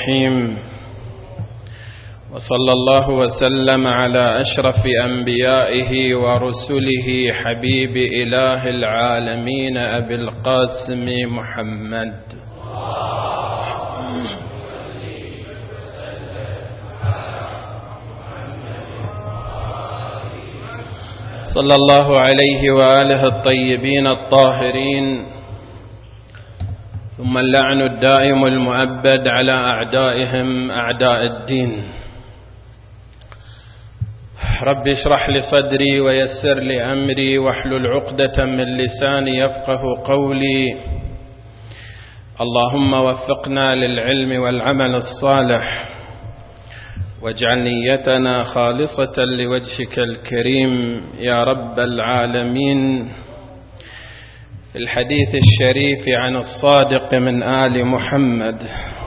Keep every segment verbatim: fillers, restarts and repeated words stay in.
الرحيم. وصلى الله وسلم على أشرف أنبيائه ورسله حبيب إله العالمين أبي القاسم محمد صلى الله عليه وآله الطيبين الطاهرين، ثم اللعن الدائم المؤبد على أعدائهم أعداء الدين. رب اشرح لي صدري ويسر لي أمري واحلل عقدة من لساني يفقه قولي. اللهم وفقنا للعلم والعمل الصالح، واجعل نيتنا خالصة لوجهك الكريم يا رب العالمين. في الحديث الشريف عن الصادق من آل محمد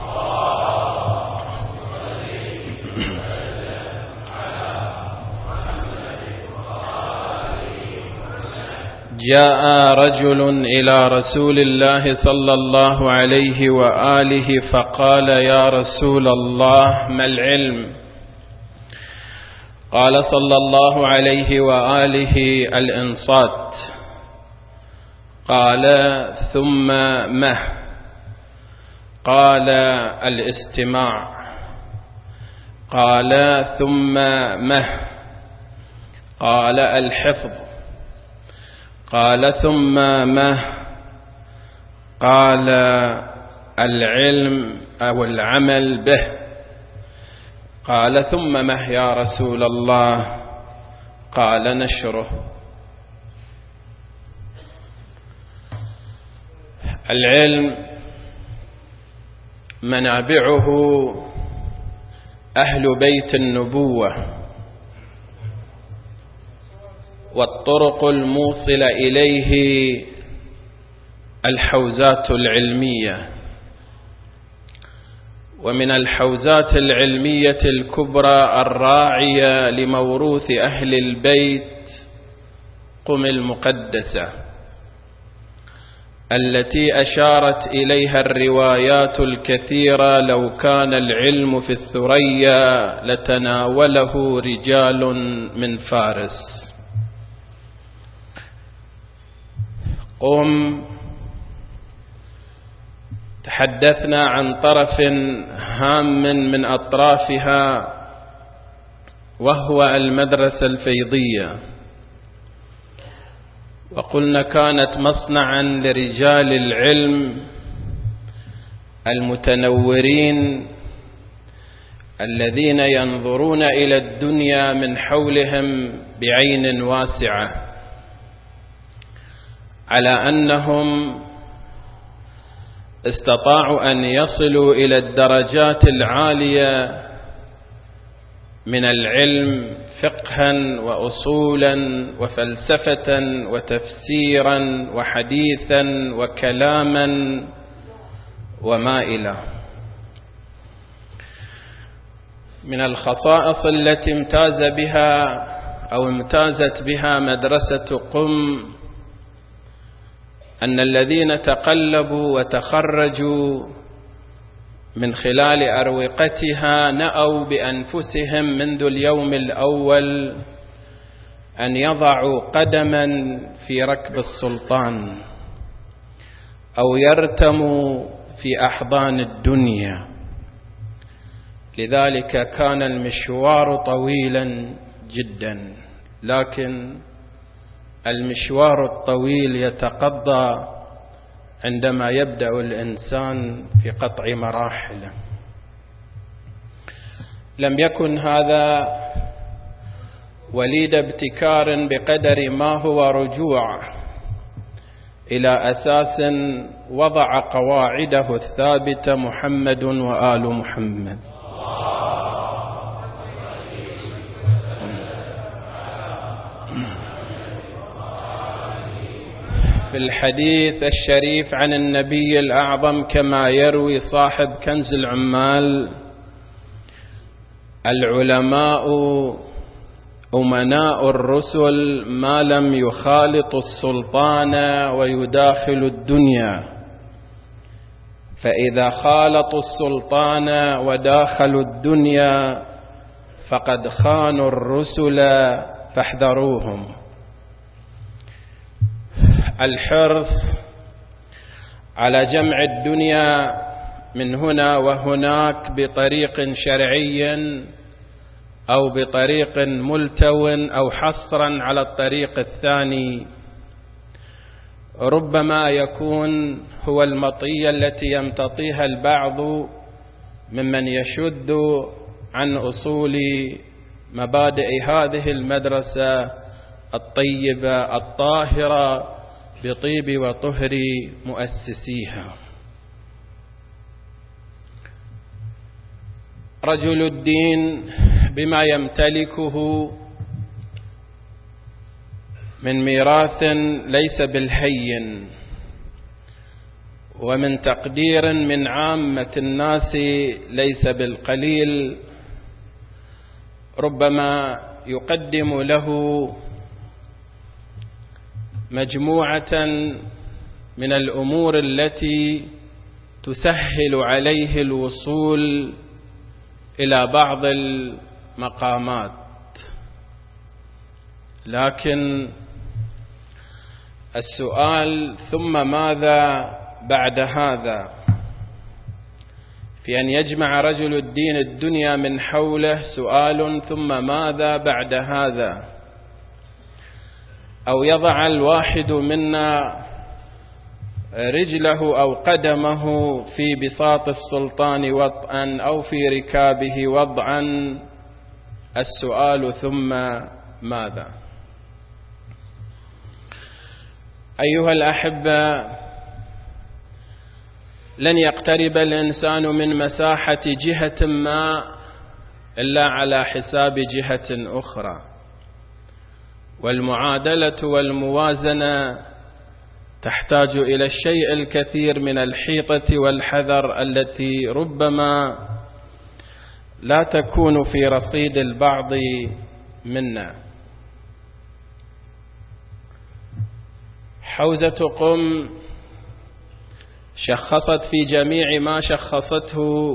جاء رجل إلى رسول الله صلى الله عليه وآله فقال: يا رسول الله، ما العلم؟ قال صلى الله عليه وآله: الإنصات. قال: ثم ما؟ قال: الاستماع. قال: ثم ما؟ قال: الحفظ. قال: ثم ما؟ قال: العلم أو العمل به. قال: ثم ما يا رسول الله؟ قال: نشره. العلم منابعه أهل بيت النبوة، والطرق الموصلة إليه الحوزات العلمية. ومن الحوزات العلمية الكبرى الراعية لموروث أهل البيت قم المقدسة، التي أشارت إليها الروايات الكثيرة: لو كان العلم في الثريا لتناوله رجال من فارس. قم تحدثنا عن طرف هام من أطرافها، وهو المدرسة الفيضية، وقلنا كانت مصنعا لرجال العلم المتنورين الذين ينظرون إلى الدنيا من حولهم بعين واسعة، على أنهم استطاعوا أن يصلوا إلى الدرجات العالية من العلم فقها وأصولا وفلسفة وتفسيرا وحديثا وكلاما وما إلى. من الخصائص التي امتاز بها أو امتازت بها مدرسة قم أن الذين تقلبوا وتخرجوا من خلال أروقتها نأوا بأنفسهم منذ اليوم الأول أن يضعوا قدما في ركب السلطان أو يرتموا في أحضان الدنيا. لذلك كان المشوار طويلا جدا، لكن المشوار الطويل يتقضى عندما يبدأ الإنسان في قطع مراحله. لم يكن هذا وليد ابتكار بقدر ما هو رجوع إلى أساس وضع قواعده الثابتة محمد وآل محمد. في الحديث الشريف عن النبي الأعظم كما يروي صاحب كنز العمال: العلماء أمناء الرسل ما لم يخالط السلطان ويداخل الدنيا. فإذا خالطوا السلطان وداخلوا الدنيا فقد خانوا الرسل فاحذروهم. الحرص على جمع الدنيا من هنا وهناك بطريق شرعي أو بطريق ملتو أو حصرا على الطريق الثاني ربما يكون هو المطية التي يمتطيها البعض ممن يشد عن أصول مبادئ هذه المدرسة الطيبة الطاهرة بطيب وطهر مؤسسيها. رجل الدين بما يمتلكه من ميراث ليس بالهين ومن تقدير من عامة الناس ليس بالقليل ربما يقدم له مجموعة من الأمور التي تسهل عليه الوصول إلى بعض المقامات، لكن السؤال ثم ماذا بعد هذا؟ في أن يجمع رجل الدين الدنيا من حوله سؤال ثم ماذا بعد هذا؟ أو يضع الواحد منا رجله أو قدمه في بساط السلطان وطئا أو في ركابه وضعا، السؤال ثم ماذا؟ أيها الأحبة، لن يقترب الإنسان من مساحة جهة ما إلا على حساب جهة أخرى، والمعادلة والموازنة تحتاج إلى الشيء الكثير من الحيطة والحذر التي ربما لا تكون في رصيد البعض منا. حوزة قم شخصت في جميع ما شخصته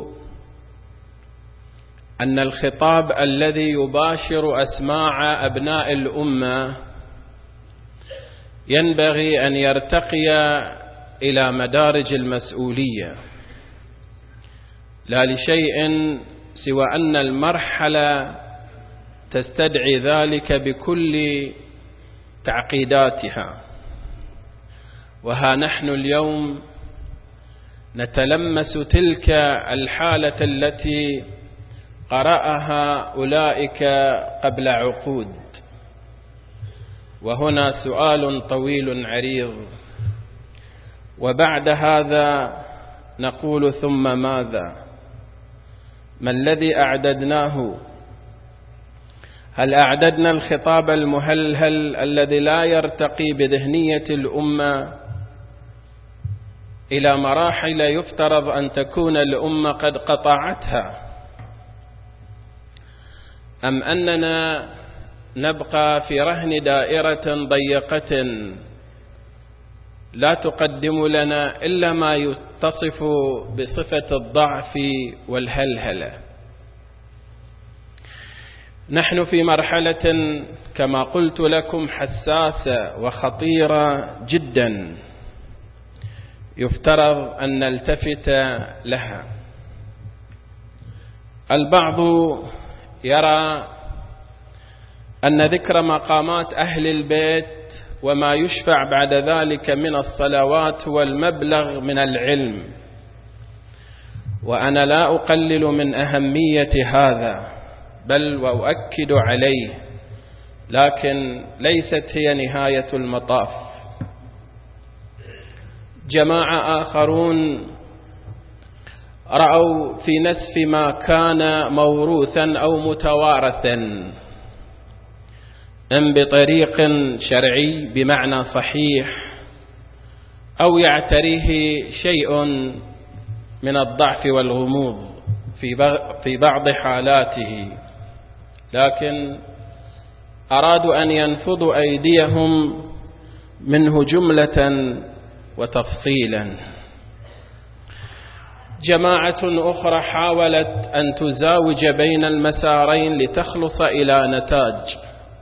أن الخطاب الذي يباشر أسماع أبناء الأمة ينبغي أن يرتقي إلى مدارج المسؤولية، لا لشيء سوى أن المرحلة تستدعي ذلك بكل تعقيداتها. وها نحن اليوم نتلمس تلك الحالة التي قرأها أولئك قبل عقود. وهنا سؤال طويل عريض، وبعد هذا نقول ثم ماذا؟ ما الذي أعددناه؟ هل أعددنا الخطاب المهلهل الذي لا يرتقي بذهنية الأمة إلى مراحل يفترض أن تكون الأمة قد قطعتها، أم أننا نبقى في رهن دائرة ضيقة لا تقدم لنا إلا ما يتصف بصفة الضعف والهلهلة؟ نحن في مرحلة كما قلت لكم حساسة وخطيرة جدا يفترض أن نلتفت لها. البعض يرى أن ذكر مقامات أهل البيت وما يشفع بعد ذلك من الصلوات والمبلغ من العلم، وأنا لا أقلل من أهمية هذا بل وأؤكد عليه، لكن ليست هي نهاية المطاف. جماعة آخرون رأوا في نسف ما كان موروثا أو متوارثا إن بطريق شرعي بمعنى صحيح أو يعتريه شيء من الضعف والغموض في بعض حالاته، لكن أرادوا أن ينفضوا أيديهم منه جملة وتفصيلا. جماعة أخرى حاولت أن تزاوج بين المسارين لتخلص إلى نتاج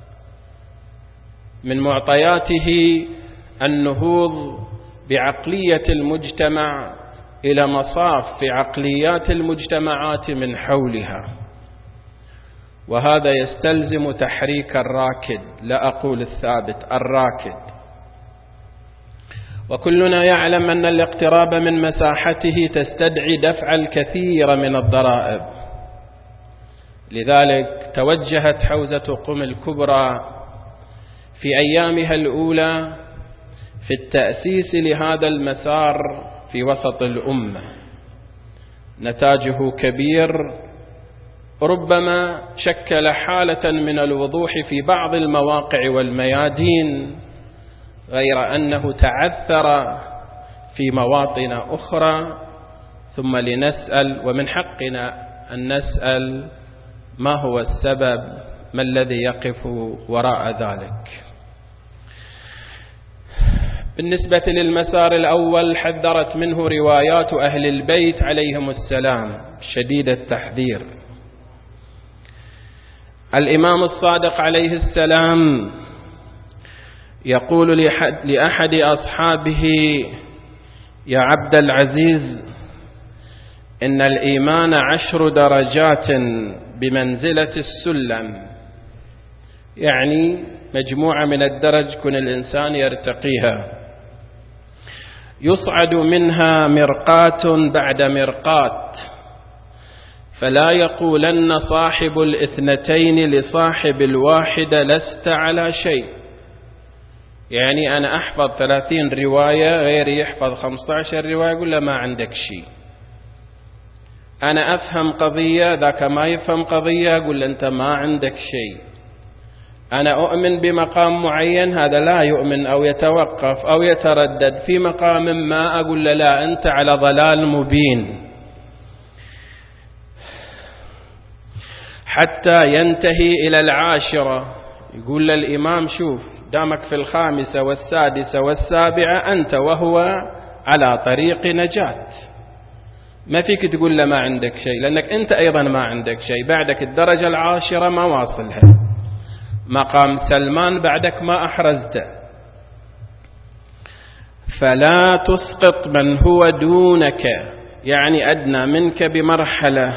من معطياته النهوض بعقلية المجتمع إلى مصاف في عقليات المجتمعات من حولها، وهذا يستلزم تحريك الراكد، لا أقول الثابت، الراكد. وكلنا يعلم أن الاقتراب من مساحته تستدعي دفع الكثير من الضرائب، لذلك توجهت حوزة قم الكبرى في أيامها الأولى في التأسيس لهذا المسار في وسط الأمة. نتاجه كبير، ربما شكل حالة من الوضوح في بعض المواقع والميادين، غير أنه تعثر في مواطن أخرى. ثم لنسأل، ومن حقنا أن نسأل، ما هو السبب؟ ما الذي يقف وراء ذلك؟ بالنسبة للمسار الأول حذرت منه روايات أهل البيت عليهم السلام شديد التحذير. الإمام الصادق عليه السلام يقول لأحد أصحابه: يا عبد العزيز، إن الإيمان عشر درجات بمنزلة السلم، يعني مجموعة من الدرج كن الإنسان يرتقيها، يصعد منها مرقات بعد مرقات، فلا يقولن صاحب الاثنتين لصاحب الواحدة لست على شيء. يعني أنا أحفظ ثلاثين رواية، غيري يحفظ خمسة عشر رواية، يقول له ما عندك شيء. أنا أفهم قضية، ذاك ما يفهم قضية، يقول له أنت ما عندك شيء. أنا أؤمن بمقام معين، هذا لا يؤمن أو يتوقف أو يتردد في مقام ما، أقول له لا أنت على ضلال مبين، حتى ينتهي إلى العاشرة. يقول للإمام: شوف، دامك في الخامسة والسادسة والسابعة أنت وهو على طريق نجاة، ما فيك تقول له ما عندك شيء، لأنك أنت أيضا ما عندك شيء. بعدك الدرجة العاشرة ما واصلها، مقام سلمان بعدك ما أحرزته. فلا تسقط من هو دونك، يعني أدنى منك بمرحلة،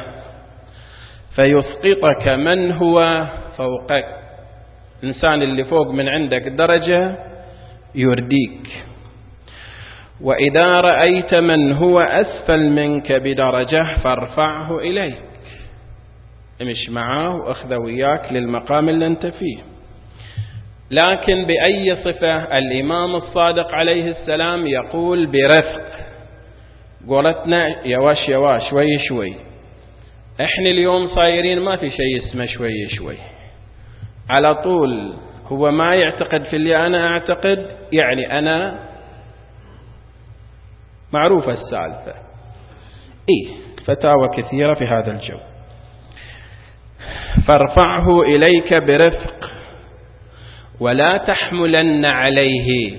فيسقطك من هو فوقك. الإنسان اللي فوق من عندك درجة يرديك. وإذا رأيت من هو أسفل منك بدرجة فارفعه إليك، امش معاه وأخذ وياك للمقام اللي أنت فيه. لكن بأي صفة؟ الإمام الصادق عليه السلام يقول برفق. قولتنا يواش يواش، شوي شوي. احنا اليوم صايرين ما في شيء اسمه شوي شوي، على طول. هو ما يعتقد في اللي أنا أعتقد، يعني أنا معروفة السالفة. إيه، فتاوى كثيرة في هذا الجو. فارفعه إليك برفق ولا تحملن عليه.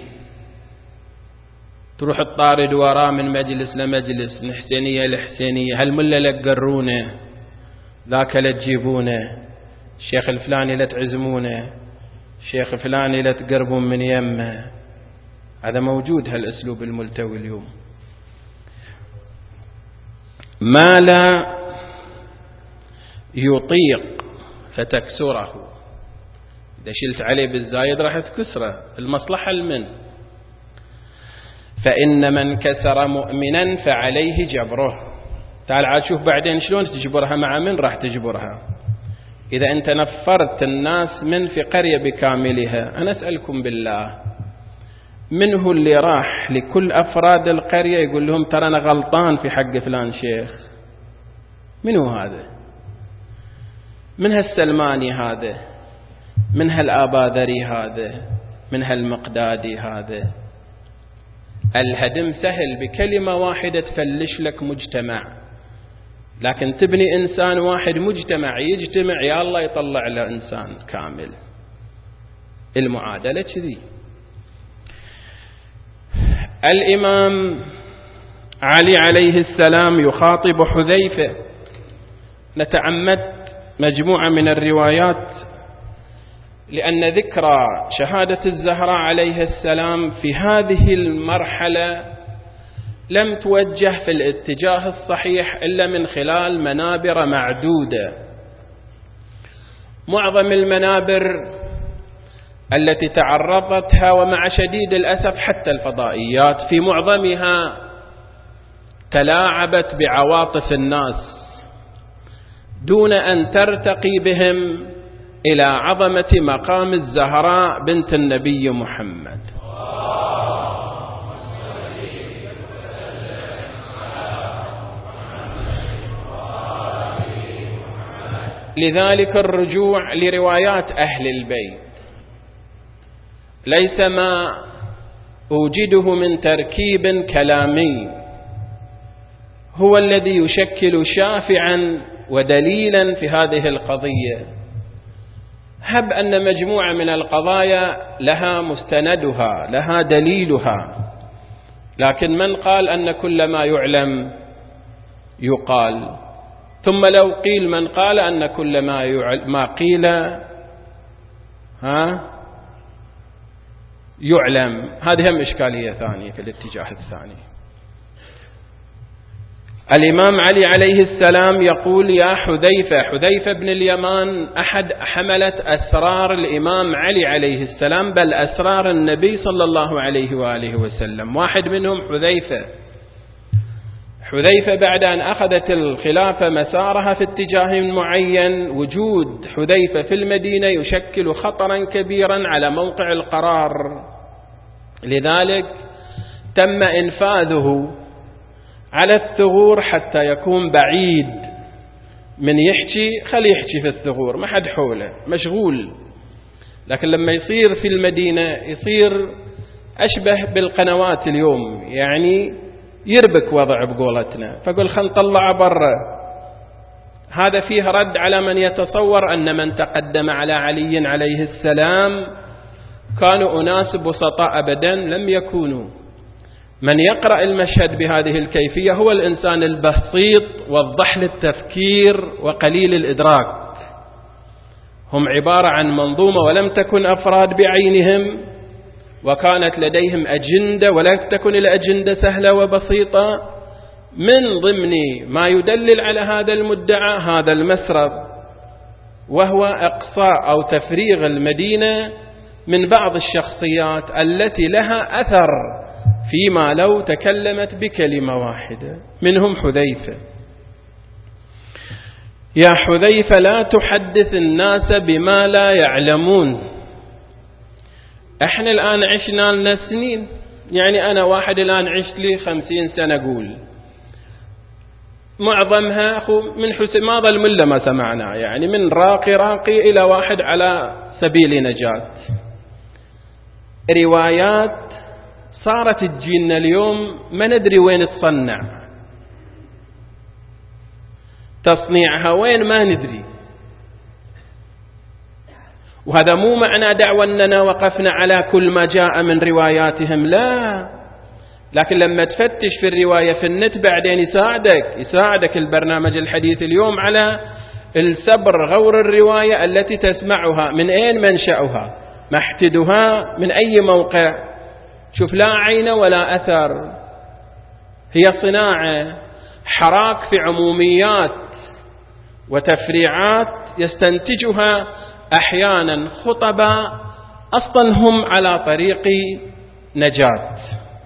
تروح الطارد وراه من مجلس لمجلس، من حسينية لحسينية، هالملة لتقرونه، ذاك لتجيبونه، الشيخ الفلاني لتعزمونه، الشيخ الفلاني لتقربون من يمه. هذا موجود هالأسلوب الملتوي اليوم. ما لا يطيق فتكسره، إذا شلت عليه بالزايد راح تكسره، المصلحة المن. فإن من كسر مؤمنا فعليه جبره. تعال عاد شوف بعدين شلون تجبرها، مع من راح تجبرها. إذا أنت نفرت الناس من في قرية بكاملها، أنا أسألكم بالله، من هو اللي راح لكل أفراد القرية يقول لهم ترى أنا غلطان في حق فلان شيخ؟ من هو هذا؟ من هالسلماني هذا؟ من هالآباذري هذا؟ من هالمقدادي هذا؟ الهدم سهل، بكلمة واحدة تفلش لك مجتمع، لكن تبني إنسان واحد، مجتمع يجتمع يا الله يطلع له إنسان كامل. المعادلة كذي. الإمام علي عليه السلام يخاطب حذيفة. نتعمد مجموعة من الروايات لأن ذكرى شهادة الزهراء عليه السلام في هذه المرحلة لم توجه في الاتجاه الصحيح إلا من خلال منابر معدودة. معظم المنابر التي تعرضتها، ومع شديد الأسف حتى الفضائيات في معظمها، تلاعبت بعواطف الناس دون أن ترتقي بهم إلى عظمة مقام الزهراء بنت النبي محمد. لذلك الرجوع لروايات أهل البيت ليس ما أوجده من تركيب كلامي هو الذي يشكل شافعا ودليلا في هذه القضية. هب أن مجموعة من القضايا لها مستندها، لها دليلها، لكن من قال أن كل ما يعلم يقال؟ ثم لو قيل من قال أن كل ما ما قيل ها يعلم، هذه هم إشكالية ثانية في الاتجاه الثاني. الإمام علي عليه السلام يقول: يا حذيفة. حذيفة بن اليمان أحد حملة أسرار الإمام علي عليه السلام، بل أسرار النبي صلى الله عليه وآله وسلم. واحد منهم حذيفة. حذيفة بعد أن أخذت الخلافة مسارها في اتجاه معين، وجود حذيفة في المدينة يشكل خطرا كبيرا على موقع القرار. لذلك تم إنفاذه على الثغور حتى يكون بعيد من يحكي، خليه يحكي في الثغور، ما حد حوله، مشغول. لكن لما يصير في المدينة يصير أشبه بالقنوات اليوم، يعني يربك وضع بقولتنا، فقل خل نطلع برا. هذا فيه رد على من يتصور أن من تقدم على علي عليه السلام كانوا أناس بسطاء. أبدا لم يكونوا. من يقرأ المشهد بهذه الكيفية هو الإنسان البسيط والضحل التفكير وقليل الإدراك. هم عبارة عن منظومة ولم تكن أفراد بعينهم، وكانت لديهم أجندة، ولا تكن الأجندة سهلة وبسيطة. من ضمن ما يدلل على هذا المدعى هذا المسرب، وهو إقصاء أو تفريغ المدينة من بعض الشخصيات التي لها أثر فيما لو تكلمت بكلمة واحدة، منهم حذيفة. يا حذيفة لا تحدث الناس بما لا يعلمون. احنا الآن عشنا لنا سنين، يعني أنا واحد الآن عشت لي خمسين سنة قول، معظمها أخو من حسن ما ظل ملا ما سمعنا، يعني من راقي راقي إلى واحد على سبيل نجاة. روايات صارت تجينا اليوم ما ندري وين تصنع، تصنيعها وين ما ندري. وهذا مو معنى دعوى أننا وقفنا على كل ما جاء من رواياتهم، لا، لكن لما تفتش في الرواية في النت بعدين يساعدك يساعدك البرنامج الحديث اليوم على السبر غور الرواية التي تسمعها، من أين منشأها، محتدها من أي موقع. شوف، لا عين ولا أثر، هي صناعة حراك في عموميات وتفريعات يستنتجها أحيانا خطباء أصلا هم على طريق نجاة.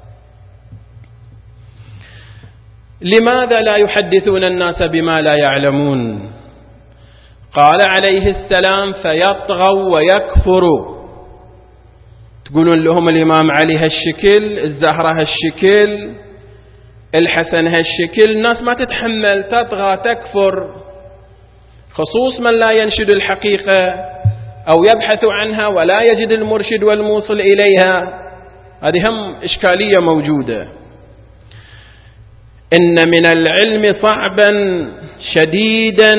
لماذا لا يحدثون الناس بما لا يعلمون؟ قال عليه السلام: فيطغوا ويكفروا. تقولون لهم الإمام علي هالشكل، الزهرة هالشكل، الحسن هالشكل، الناس ما تتحمل، تطغى تكفر، خصوص من لا ينشد الحقيقة أو يبحث عنها ولا يجد المرشد والموصل إليها. هذه هم إشكالية موجودة. إن من العلم صعبا شديدا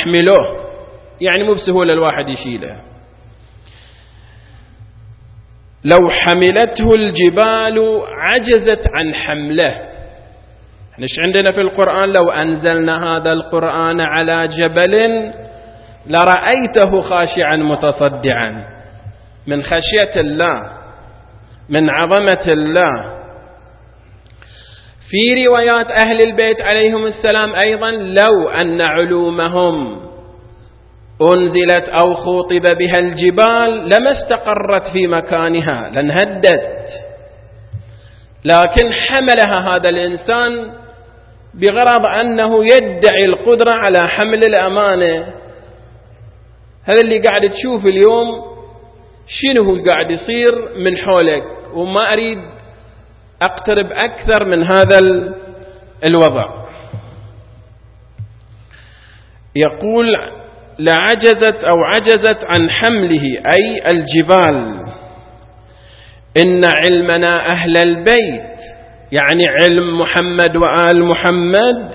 محمله، يعني مو بسهولة الواحد يشيله. لو حملته الجبال عجزت عن حمله. إيش عندنا في القرآن؟ لو أنزلنا هذا القرآن على جبل لرأيته خاشعا متصدعا من خشية الله، من عظمة الله. في روايات أهل البيت عليهم السلام أيضا لو أن علومهم أنزلت أو خوطب بها الجبال لما استقرت في مكانها لانهدت، لكن حملها هذا الإنسان بغرض أنه يدعي القدرة على حمل الأمانة. هذا اللي قاعد تشوف اليوم شنو قاعد يصير من حولك، وما أريد أقترب أكثر من هذا الوضع. يقول لعجزت أو عجزت عن حمله أي الجبال. إن علمنا أهل البيت يعني علم محمد وآل محمد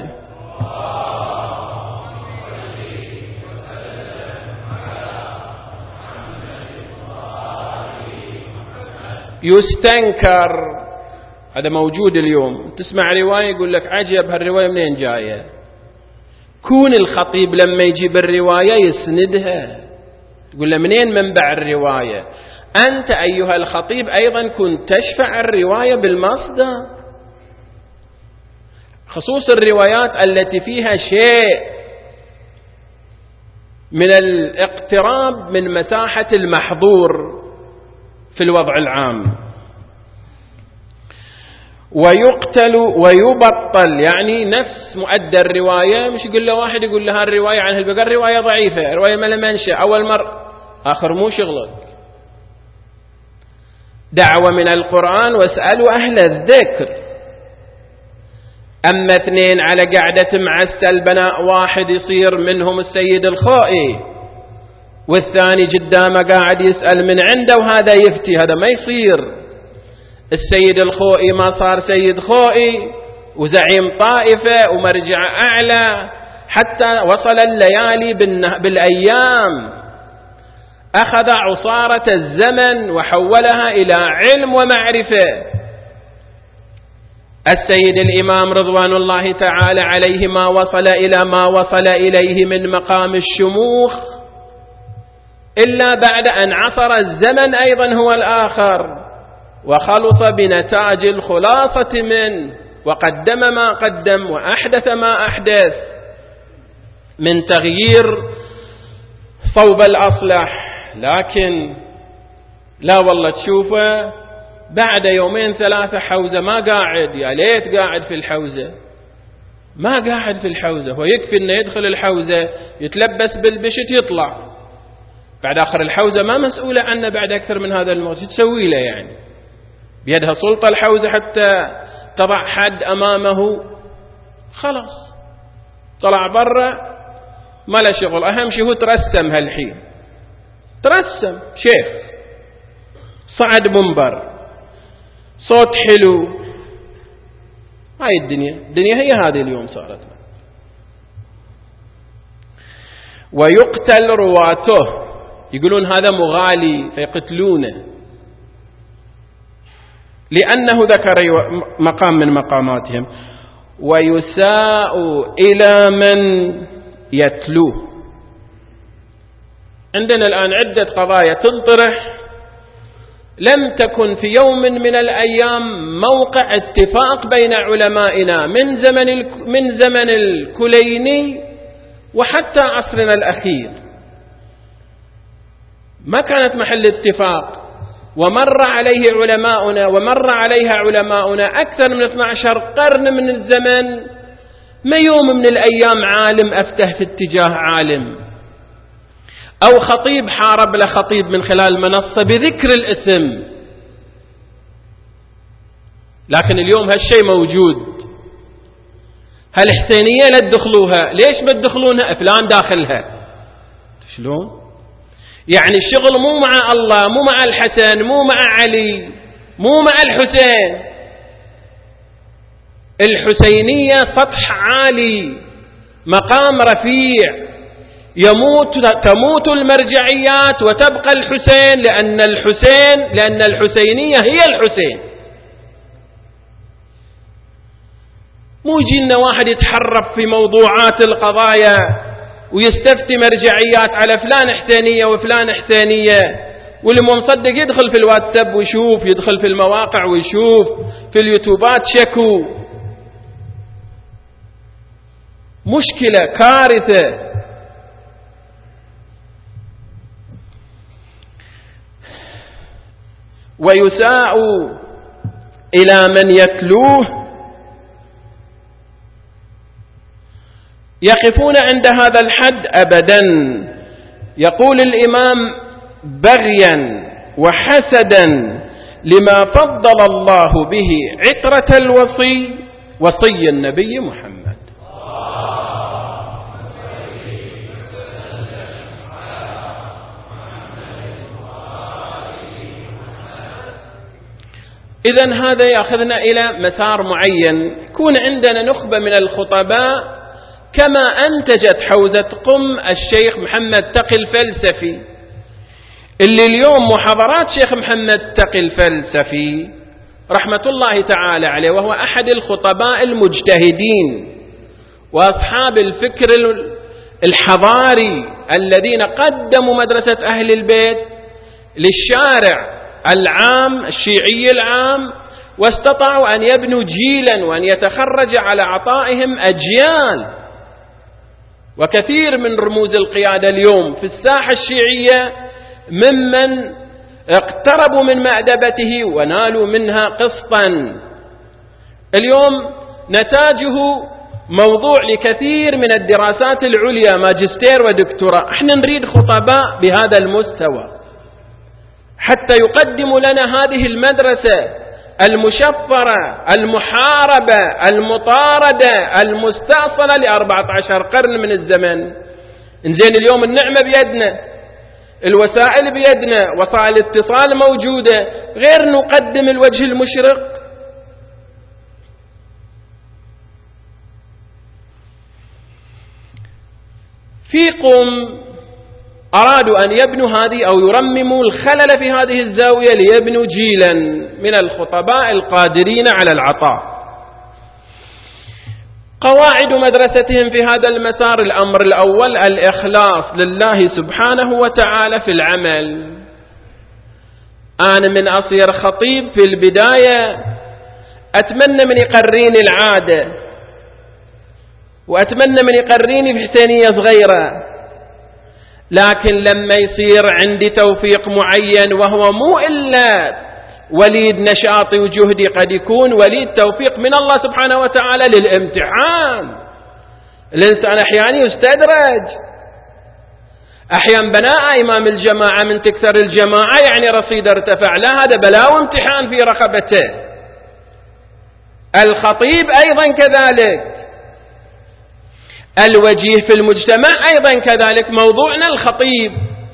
يستنكر. هذا موجود اليوم، تسمع رواية يقول لك عجب هالرواية منين جاية. كون الخطيب لما يجيب الرواية يسندها، تقول له منين منبع الرواية. أنت أيها الخطيب أيضا كنت تشفع الرواية بالمصدر، خصوص الروايات التي فيها شيء من الاقتراب من مساحة المحظور في الوضع العام. ويقتل ويبطل يعني نفس مؤدى الرواية، مش يقول له واحد يقول له هالرواية عن البقر رواية ضعيفة، رواية ما لها منشأ، أول مرة آخر مو شغلك. دعوة من القرآن واسألوا أهل الذكر. أما اثنين على قعدة معسل بناء واحد يصير منهم السيد الخوئي والثاني قدامه قاعد يسأل من عنده وهذا يفتي، هذا ما يصير. السيد الخوئي ما صار سيد خوئي وزعيم طائفة ومرجع أعلى، حتى وصل الليالي بالأيام أخذ عصارة الزمن وحولها إلى علم ومعرفة. السيد الإمام رضوان الله تعالى عليه ما وصل إلى ما وصل إليه من مقام الشموخ إلا بعد أن عصر الزمن أيضا هو الآخر، وخلص بنتاج الخلاصة منه، وقدم ما قدم وأحدث ما أحدث من تغيير صوب الأصلح. لكن لا والله تشوفه بعد يومين ثلاثة حوزة ما قاعد، يا ليت قاعد في الحوزة، ما قاعد في الحوزة. هو يكفي أنه يدخل الحوزة يتلبس بالبشت يطلع، بعد آخر الحوزة ما مسؤولة عنه بعد أكثر من هذا الموت. تسوي له يعني بيدها سلطة الحوزة حتى تضع حد أمامه، خلاص طلع برا ما له شغل. أهم شيء هو ترسم هالحين، ترسم شيخ، صعد منبر، صوت حلو. هاي الدنيا، الدنيا هي هذه اليوم صارت. ويقتل رواته، يقولون هذا مغالي فيقتلونه لأنه ذكر مقام من مقاماتهم. ويساء إلى من يتلوه. عندنا الآن عدة قضايا تنطرح لم تكن في يوم من الأيام موقع اتفاق بين علمائنا من زمن من زمن الكليني وحتى عصرنا الأخير، ما كانت محل اتفاق، ومر عليه علماؤنا ومر عليها علماؤنا أكثر من اثني عشر قرن من الزمن. ما يوم من الأيام عالم أفته في اتجاه عالم، أو خطيب حارب لخطيب من خلال منصة بذكر الاسم. لكن اليوم هالشيء موجود. هالحسينية لا تدخلوها، ليش بتدخلونها؟ فلان داخلها. شلون؟ يعني الشغل مو مع الله، مو مع الحسن، مو مع علي، مو مع الحسين. الحسينية سطح عالي، مقام رفيع، يموت تموت المرجعيات وتبقى الحسين، لأن الحسين لأن الحسينية هي الحسين. مو يجينا واحد يتحرف في موضوعات القضايا ويستفتي مرجعيات على فلان حسينية وفلان حسينية، واللي مو مصدق يدخل في الواتساب ويشوف، يدخل في المواقع ويشوف، في اليوتيوبات شكو. مشكلة، كارثة. ويساء إلى من يتلوه، يقفون عند هذا الحد أبدا. يقول الإمام: بغيا وحسدا لما فضل الله به عترة الوصي وصي النبي محمد. إذن هذا يأخذنا إلى مسار معين، يكون عندنا نخبة من الخطباء كما أنتجت حوزة قم الشيخ محمد تقي الفلسفي، اللي اليوم محاضرات شيخ محمد تقي الفلسفي رحمة الله تعالى عليه، وهو أحد الخطباء المجتهدين وأصحاب الفكر الحضاري الذين قدموا مدرسة أهل البيت للشارع العام الشيعي العام، واستطاعوا أن يبنوا جيلا وأن يتخرج على عطائهم أجيال. وكثير من رموز القيادة اليوم في الساحة الشيعية ممن اقتربوا من مأدبته ونالوا منها قسطا. اليوم نتاجه موضوع لكثير من الدراسات العليا، ماجستير ودكتوراه. احنا نريد خطباء بهذا المستوى حتى يقدموا لنا هذه المدرسة المشفرة المحاربة المطاردة المستأصلة لأربعة عشر قرن من الزمن. إنزين اليوم النعمة بيدنا، الوسائل بيدنا، وسائل الاتصال موجودة، غير نقدم الوجه المشرق. في قم أرادوا أن يبنوا هذه أو يرمموا الخلل في هذه الزاوية ليبنوا جيلا من الخطباء القادرين على العطاء. قواعد مدرستهم في هذا المسار: الأمر الأول الإخلاص لله سبحانه وتعالى في العمل. أنا من أصير خطيب في البداية أتمنى من يقريني العادة، وأتمنى من يقريني بحسينية صغيرة، لكن لما يصير عندي توفيق معين، وهو مو إلا وليد نشاطي وجهدي، قد يكون وليد توفيق من الله سبحانه وتعالى للامتحان. الإنسان أحيانا يستدرج، أحيانا بناء إمام الجماعة من تكثر الجماعة يعني رصيد ارتفع، لا، هذا بلاو امتحان في رقبته. الخطيب أيضا كذلك، الوجيه في المجتمع أيضا كذلك. موضوعنا الخطيب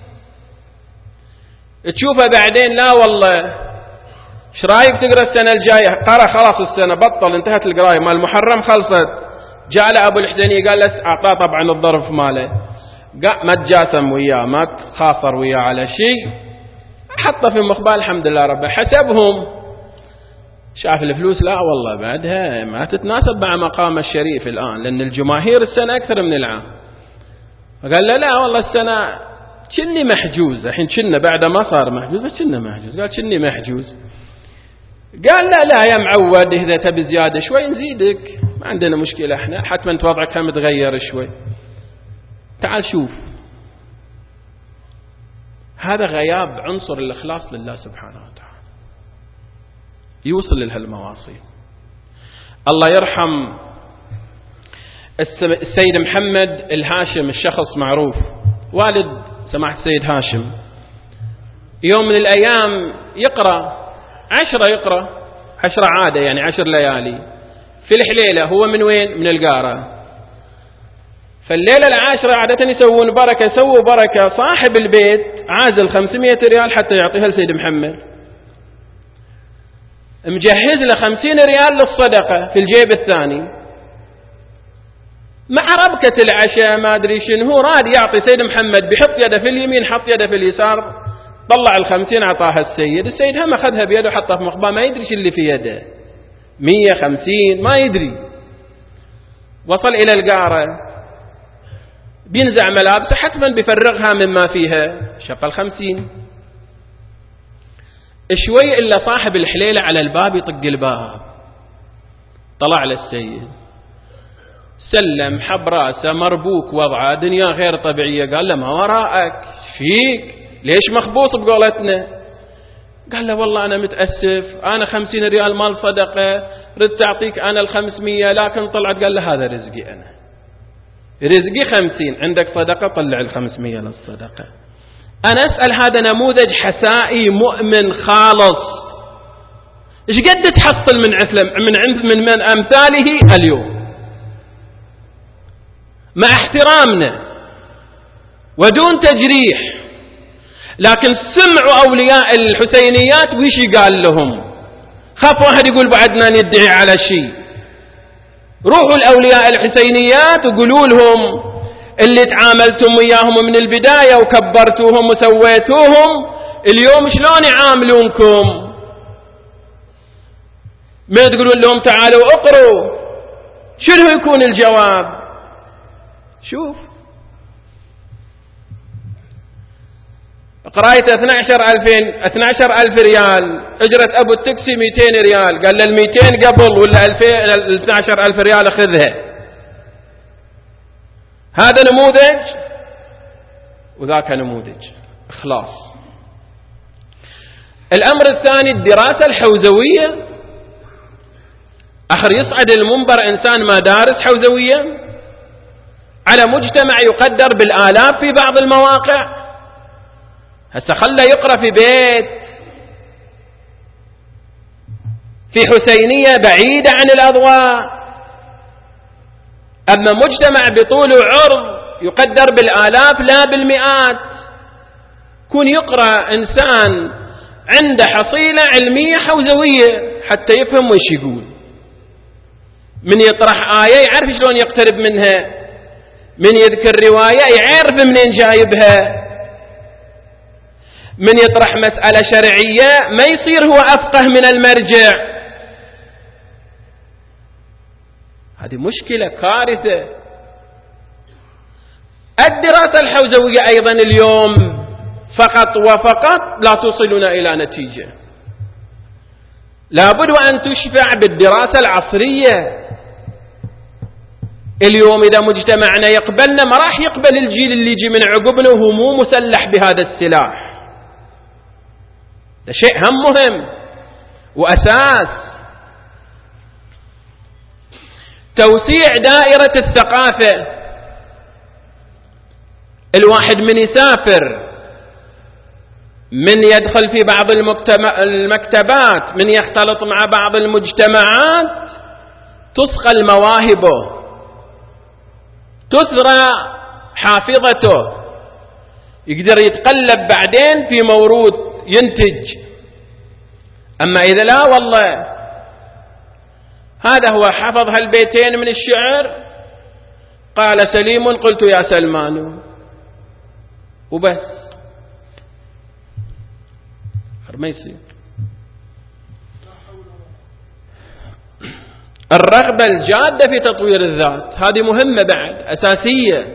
تشوفه بعدين، لا والله ايش رايك تقرأ السنة الجاية؟ قرأ خلاص السنة بطل، انتهت القراية، مال المحرم خلصت. جاء له أبو الحسيني قال له، أعطاه طبعا الظرف ماله، ما تجاسم وياه، ما تخاصر وياه على شيء، حطه في مخبال. الحمد لله رب حسبهم، شاف الفلوس، لا والله بعدها ما تتناسب مع مقام الشريف الآن، لأن الجماهير السنة أكثر من العام. فقال له لا والله السنة كني محجوز، الحين كنا بعد ما صار محجوز، بس كنا محجوز. قال كني محجوز. قال لا لا يا معود، إذا تبي زيادة شوي نزيدك، ما عندنا مشكلة، احنا حتما انت وضعك هم تغير شوي، تعال شوف. هذا غياب عنصر الإخلاص لله سبحانه وتعالى يوصل لهالمواصيل. الله يرحم السيد محمد الهاشم، الشخص معروف، والد سماحة السيد هاشم، يوم من الأيام يقرأ عشرة يقرأ عشرة عادة، يعني عشر ليالي في الحليلة. هو من وين؟ من القارة. فالليلة العاشرة عادة يسوون بركة، سووا بركة، صاحب البيت عازل خمسمائة ريال حتى يعطيها لسيد محمد، مجهز له خمسين ريال للصدقة في الجيب الثاني. مع ربكة العشاء ما أدري شنو، هو راد يعطي سيد محمد بيحط يده في اليمين حط يده في اليسار، طلع الخمسين أعطاها السيد، السيد هم أخذها بيده وحطها في مخباه، ما يدري شو اللي في يده، مية خمسين ما يدري. وصل إلى القارة بينزع ملابسه حتما بيفرغها مما فيها، شغل خمسين. شوي إلا صاحب الحليلة على الباب يطق الباب، طلع للسيد سلم حب راسه مربوك وضعه دنيا غير طبيعية، قال له ما وراءك فيك ليش مخبوص بقولتنا؟ قال له والله أنا متأسف، أنا خمسين ريال مال صدقة ردت أعطيك أنا الخمسمية لكن طلعت. قال له هذا رزقي، أنا رزقي خمسين، عندك صدقة طلع الخمسمية للصدقة. أنا أسأل هذا نموذج حسائي مؤمن خالص، إيش قد تحصل من من عند من, من أمثاله اليوم؟ مع احترامنا ودون تجريح، لكن سمعوا أولياء الحسينيات ويش قال لهم، خاف واحد يقول بعدنا ندعي على شيء. روحوا الأولياء الحسينيات وقولوا لهم اللي تعاملتم وياهم من البداية وكبرتوهم وسويتوهم اليوم شلون يعاملونكم. ما تقولون لهم تعالوا اقروا، شنو يكون الجواب؟ شوف قرايته اثني عشر ألفين اثني عشر ألف ريال، اجرة ابو التاكسي مئتين ريال، قال له المئتين قبل ولا ألفين اثني عشر ألف ريال اخذها. هذا نموذج وذاك نموذج اخلاص. الامر الثاني الدراسة الحوزوية، اخر يصعد المنبر انسان ما دارس حوزوية على مجتمع يقدر بالالاف في بعض المواقع، هسه خلى يقرأ في بيت في حسينية بعيدة عن الأضواء، أما مجتمع بطول وعرض يقدر بالآلاف لا بالمئات، كون يقرأ إنسان عنده حصيلة علمية حوزوية حتى يفهم وش يقول، من يطرح آية يعرف شلون يقترب منها، من يذكر رواية يعرف منين جايبها، من يطرح مسألة شرعية ما يصير هو أفقه من المرجع. هذه مشكلة كارثة. الدراسة الحوزوية أيضا اليوم فقط وفقط لا توصلنا إلى نتيجة، لابد وأن تشفع بالدراسة العصرية. اليوم إذا مجتمعنا يقبلنا ما راح يقبل الجيل اللي يجي من عقبنا وهو مو مسلح بهذا السلاح. ده شيء هم مهم وأساس. توسيع دائرة الثقافة، الواحد من يسافر، من يدخل في بعض المكتبات، من يختلط مع بعض المجتمعات، تصقل مواهبه، تثرى حافظته، يقدر يتقلب بعدين في موروث ينتج. أما إذا لا والله هذا هو حفظ هالبيتين من الشعر، قال سليم قلت يا سلمان وبس، ما يصير. الرغبة الجادة في تطوير الذات هذه مهمة بعد أساسية،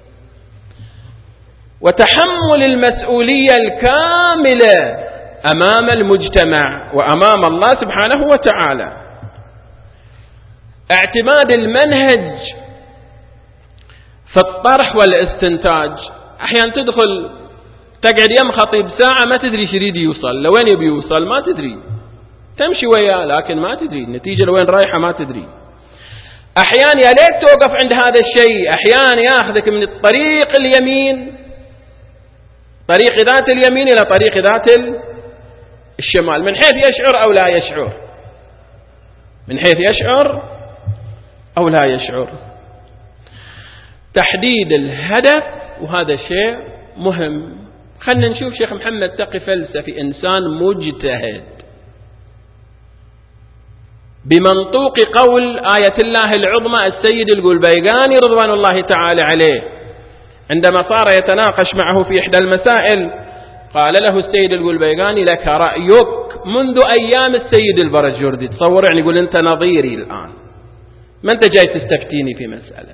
وتحمل المسؤولية الكاملة أمام المجتمع وأمام الله سبحانه وتعالى. اعتماد المنهج في الطرح والاستنتاج. أحيانا تدخل تقعد يم خطيب ساعة ما تدري ايش يريد يوصل، لوين يبي يوصل ما تدري، تمشي وياه لكن ما تدري النتيجة لوين رايحة ما تدري. أحيانا يا ليت توقف عند هذا الشيء، أحيانا ياخذك من الطريق اليمين طريق ذات اليمين إلى طريق ذات الشمال، من حيث يشعر أو لا يشعر، من حيث يشعر أو لا يشعر. تحديد الهدف وهذا شيء مهم. خلنا نشوف شيخ محمد تقي فلسفي، إنسان مجتهد، بمنطوق قول آية الله العظمى السيد القلبيقاني رضوان الله تعالى عليه عندما صار يتناقش معه في إحدى المسائل، قال له السيد القلبيقاني: لك رأيك منذ أيام السيد البرجردي. تصور يعني يقول أنت نظيري الآن، ما أنت جاي تستفتيني في مسألة.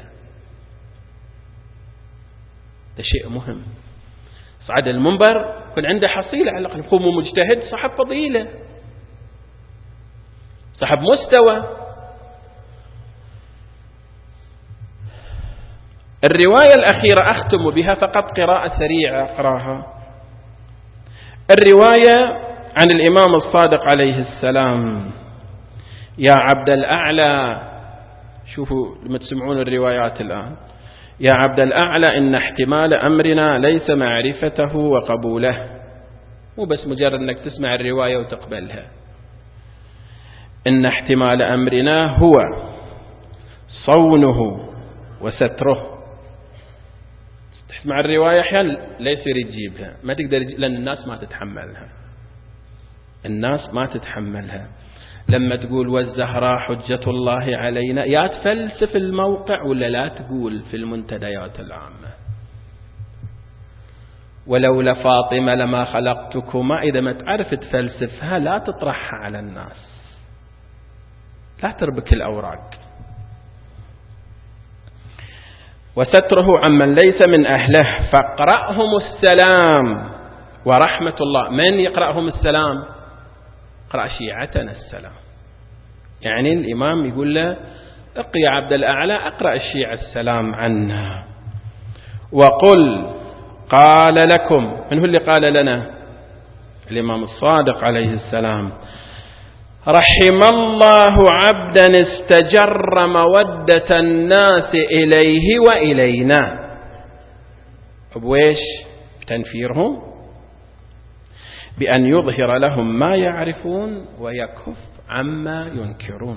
ده شيء مهم. صعد المنبر يكون عنده حصيلة على الأقل، هو مجتهد، صاحب فضيلة، صاحب مستوى. الرواية الأخيرة أختم بها فقط قراءة سريعة أقراها. الرواية عن الإمام الصادق عليه السلام: يا عبد الأعلى، شوفوا لما تسمعون الروايات الآن، يا عبد الأعلى إن احتمال أمرنا ليس معرفته وقبوله، مو بس مجرد أنك تسمع الرواية وتقبلها. إن احتمال أمرنا هو صونه وستره. تسمع الرواية أحيانا لا يصير تجيبها، ما تقدر يجيب، لأن الناس ما تتحملها، الناس ما تتحملها. لما تقول والزهراء حجة الله علينا، يا تفلسف الموقع ولا لا تقول في المنتديات العامة ولولا فاطمة لما خلقتكما. إذا ما تعرف تفلسفها لا تطرحها على الناس، لا تربك الأوراق. وستره عمن ليس من أهله فاقرأهم السلام ورحمة الله. من يقرأهم السلام؟ اقرأ شيعتنا السلام. يعني الإمام يقول له: اقرأ يا عبد الأعلى، اقرأ الشيعة السلام عنا. وقل قال لكم، من هو اللي قال لنا؟ الإمام الصادق عليه السلام: رحم الله عبدا استجر مودة الناس إليه وإلينا. بويش؟ بتنفيرهم، بأن يظهر لهم ما يعرفون ويكف عما ينكرون.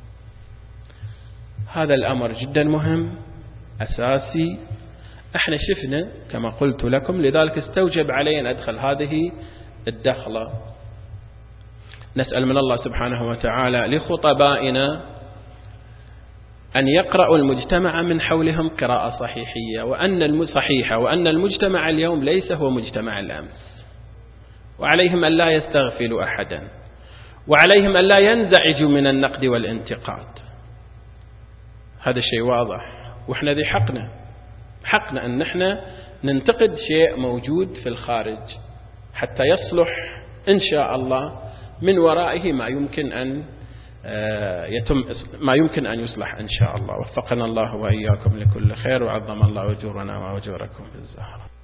هذا الأمر جدا مهم أساسي. احنا شفنا كما قلت لكم، لذلك استوجب علي أن أدخل هذه الدخلة. نسأل من الله سبحانه وتعالى لخطبائنا أن يقرأوا المجتمع من حولهم قراءة صحيحية وأن صحيحة وأن المجتمع اليوم ليس هو مجتمع الأمس، وعليهم أن لا يستغفلوا أحدا، وعليهم أن لا ينزعجوا من النقد والانتقاد. هذا الشيء واضح، وإحنا ذي حقنا حقنا أن نحن ننتقد شيء موجود في الخارج حتى يصلح إن شاء الله من ورائه ما يمكن أن يتم ما يمكن أن يصلح إن شاء الله. وفقنا الله وإياكم لكل خير، وعظم الله أجورنا وأجوركم في الزهرة.